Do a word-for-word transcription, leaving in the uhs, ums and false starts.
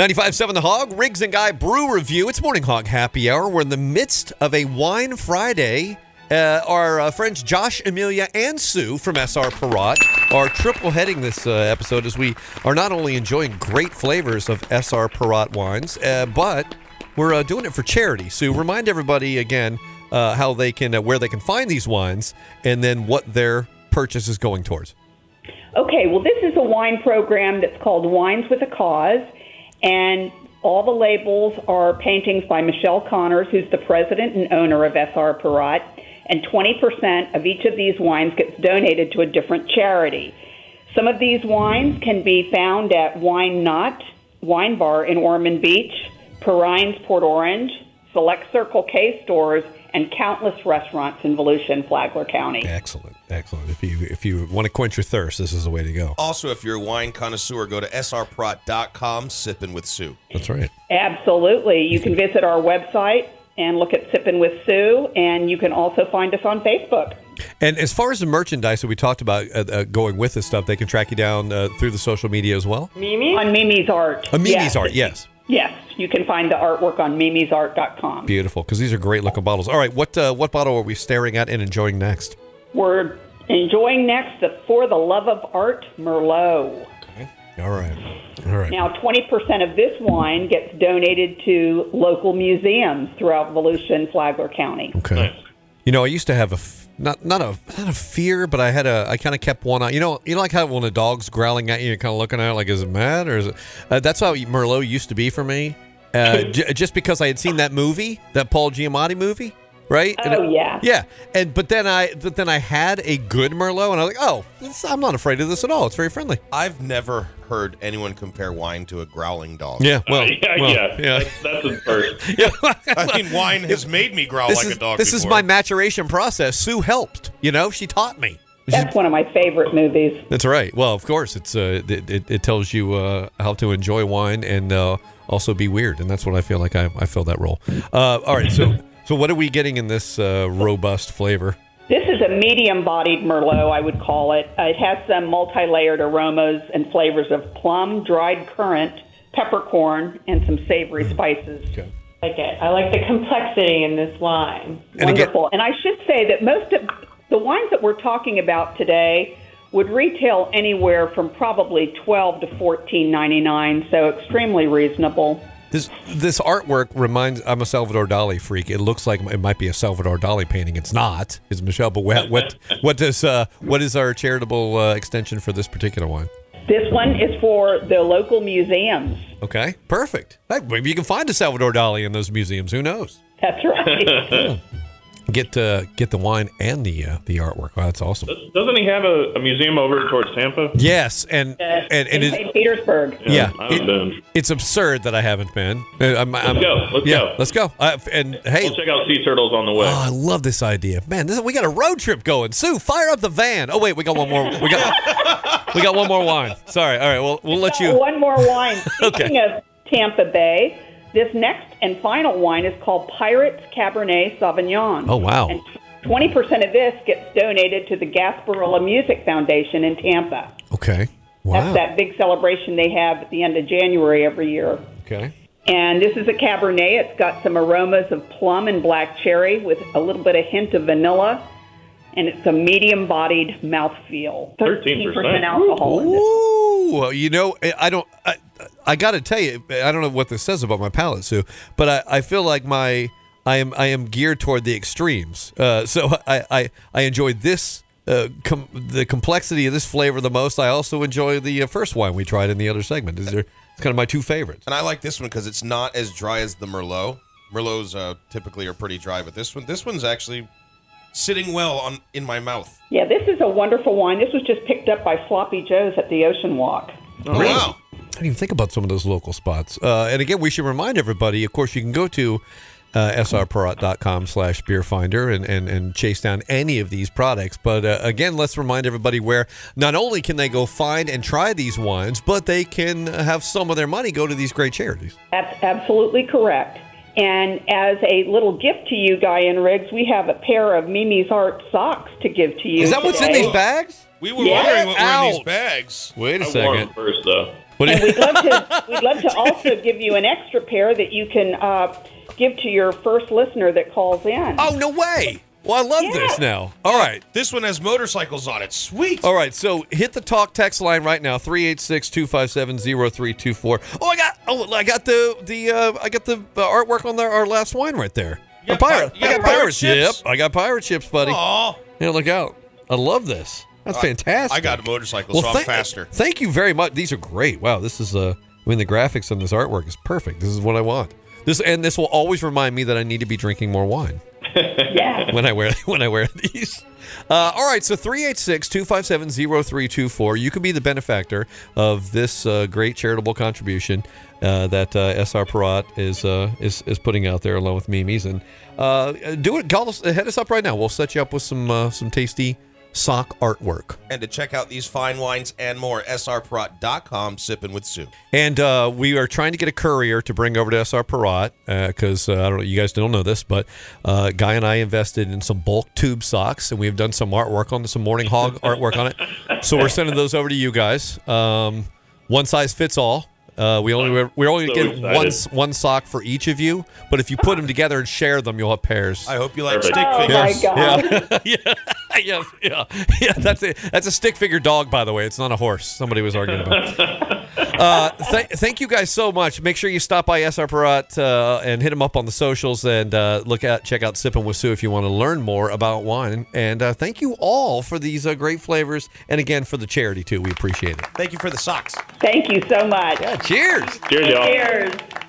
ninety-five point seven The Hog, Riggs and Guy Brew Review. It's Morning Hog Happy Hour. We're in the midst of a Wine Friday. Uh, our uh, friends Josh, Amelia, and Sue from S R Perrott are triple-heading this uh, episode as we are not only enjoying great flavors of S R Perrott wines, uh, but we're uh, doing it for charity. Sue, remind everybody again uh, how they can, uh, where they can find these wines, and then what their purchase is going towards. Okay, well, this is a wine program that's called Wines with a Cause, and all the labels are paintings by Michelle Connors, who's the president and owner of S R Perrott, and twenty percent of each of these wines gets donated to a different charity. Some of these wines can be found at Wine Knot Wine Bar in Ormond Beach, Perrines Port Orange, select Circle K stores, and countless restaurants in Volusia and Flagler County. Excellent, excellent. If you if you want to quench your thirst, this is the way to go. Also, if you're a wine connoisseur, go to S R Perrott dot com, Sippin' with Sue. That's right. Absolutely. You can visit our website and look at Sippin' with Sue, and you can also find us on Facebook. And as far as the merchandise that we talked about uh, uh, going with this stuff, they can track you down uh, through the social media as well? Mimi? On Mimi's Art. Uh, Mimi's yes. Art, yes. Yes, you can find the artwork on mimis art dot com. Beautiful, because these are great looking bottles. All right, what uh, what bottle are we staring at and enjoying next? We're enjoying next the For the Love of Art Merlot. Okay. All right. All right. Now, twenty percent of this wine gets donated to local museums throughout Volusia and Flagler County. Okay. Nice. You know, I used to have a f- not not a not a fear, but I had a I kind of kept one eye. You know, you know, like how when a dog's growling at you, you're kind of looking at it like, is it mad or is it? Uh, that's how Merlot used to be for me. Uh, j- just because I had seen that movie, that Paul Giamatti movie, right? Oh, and it, yeah. Yeah, and but then I but then I had a good Merlot, and I was like, oh, this, I'm not afraid of this at all. It's very friendly. I've never heard anyone compare wine to a growling dog. Yeah, well, uh, yeah, well, yeah, yeah. That's, that's the first. yeah. I mean, wine has made me growl This like is a dog this is before. my maturation process. Sue helped. You know, she taught me. That's one of my favorite movies. That's right. Well, of course, it's uh, it, it, it tells you uh, how to enjoy wine and uh, also be weird, and that's what I feel like I, I fill that role. Uh, all right, so so what are we getting in this uh, robust flavor? This is a medium-bodied Merlot, I would call it. Uh, it has some multi-layered aromas and flavors of plum, dried currant, peppercorn, and some savory spices. Okay. I like it. I like the complexity in this wine. And again- Wonderful. And I should say that most of the wines that we're talking about today would retail anywhere from probably twelve to fourteen ninety-nine, so extremely reasonable. This this artwork reminds. I'm a Salvador Dali freak. It looks like it might be a Salvador Dali painting. It's not. It's Michelle. But what what what does uh, what is our charitable uh, extension for this particular one? This one is for the local museums. Okay, perfect. Hey, maybe you can find a Salvador Dali in those museums. Who knows? That's right. Get uh, get the wine and the uh, the artwork. Oh, that's awesome. Doesn't he have a, a museum over towards Tampa? Yes, and Yes, and, and in it, Saint Petersburg. yeah, I haven't it- been. it's absurd that I haven't been. Uh, I'm, I'm, Let's go. Let's yeah, go. let's go. Uh, and hey, We'll check out sea turtles on the way. oh, I love this idea, man. This, we got a road trip going. Sue, fire up the van. Oh wait, we got one more. We got we got one more wine. Sorry. All right, well we'll let you. One more wine. Okay. Speaking of Tampa Bay, this next and final wine is called Pirates Cabernet Sauvignon. Oh wow. And twenty percent of this gets donated to the Gasparilla Music Foundation in Tampa. Okay. Wow. That's that big celebration they have at the end of January every year. Okay. And this is a Cabernet. It's got some aromas of plum and black cherry with a little bit of hint of vanilla. And it's a medium-bodied mouthfeel. thirteen percent alcohol in this. Ooh, well, you know, I don't. I, I got to tell you, I don't know what this says about my palate, Sue, but I, I feel like my I am I am geared toward the extremes. Uh, so I, I I enjoy this uh, com- the complexity of this flavor the most. I also enjoy the uh, first wine we tried in the other segment. These are it's kind of my two favorites. And I like this one because it's not as dry as the Merlot. Merlots uh, typically are pretty dry, but this one, this one's actually sitting well on in my mouth. Yeah, this is a wonderful wine. This was just picked up by Sloppy Joe's at the Ocean Walk. Oh, wow. I didn't even think about some of those local spots. Uh, and again, we should remind everybody, of course, you can go to uh, S R Perrott dot com slash beer finder and, and, and chase down any of these products. But uh, again, let's remind everybody where not only can they go find and try these wines, but they can have some of their money go to these great charities. That's absolutely correct. And as a little gift to you, Guy and Riggs, we have a pair of Mimi's Art socks to give to you Is that what's in today. these bags? We were Yeah. wondering what were in Ow. these bags. Wait a I wore second. them first, though. What do And you- we'd love to we'd love to also give you an extra pair that you can uh, give to your first listener that calls in. Oh, no way. Well, I love Yeah. this now. All right. This one has motorcycles on it. Sweet. All right, so hit the talk text line right now, three eight six, two five seven, zero three two four. Oh, I got oh, I got the the uh, I got the uh, artwork on the, our last wine right there. You The got pirate. pi- you I got got pirate pirate ships? Yep, I got pirate ships, buddy. Aw. Yeah, look out. I love this. That's fantastic. I got a motorcycle, so I'm thank- faster. Thank you very much. These are great. Wow, this is uh I mean the graphics on this artwork is perfect. This is what I want. This and this will always remind me that I need to be drinking more wine. Yeah. when I wear when I wear these. Uh, all right, so three eight six, two five seven, zero three two four. You can be the benefactor of this uh, great charitable contribution uh, that uh, S R Parat is, uh, is is putting out there along with Mimi's. And uh, do it. Call us, hit us up right now. We'll set you up with some uh, some tasty sock artwork. And to check out these fine wines and more, S R Parat dot com, Sipping with Sue. And uh, we are trying to get a courier to bring over to S R Parat because uh, uh, I don't know, you guys don't know this, but uh, Guy and I invested in some bulk tube socks, and we've done some artwork on some Morning Hog artwork on it. So we're sending those over to you guys. Um, one size fits all. Uh, we only we're, we're only So get one excited. one sock for each of you, but if you put them together and share them, you'll have pairs. I hope you like Perfect. stick Oh figures. my God. Yeah, yeah, yeah, yeah, yeah. That's a that's a stick figure dog, by the way. It's not a horse. Somebody was arguing about. uh, th- thank you guys so much. Make sure you stop by S R Parat uh, and hit them up on the socials and uh, look at check out Sippin' with Sue if you want to learn more about wine. And uh, thank you all for these uh, great flavors, and again for the charity too. We appreciate it. Thank you for the socks. Thank you so much. Cheers. Cheers, y'all. Cheers.